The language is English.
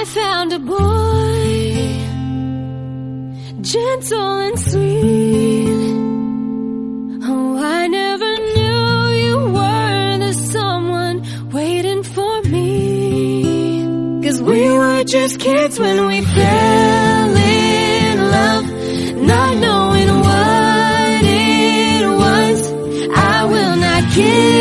found a boy, gentle and sweet. Oh, I never knew you were the someone waiting for me. 'Cause we were just kids when we fell in love, not knowing what it was. I will not give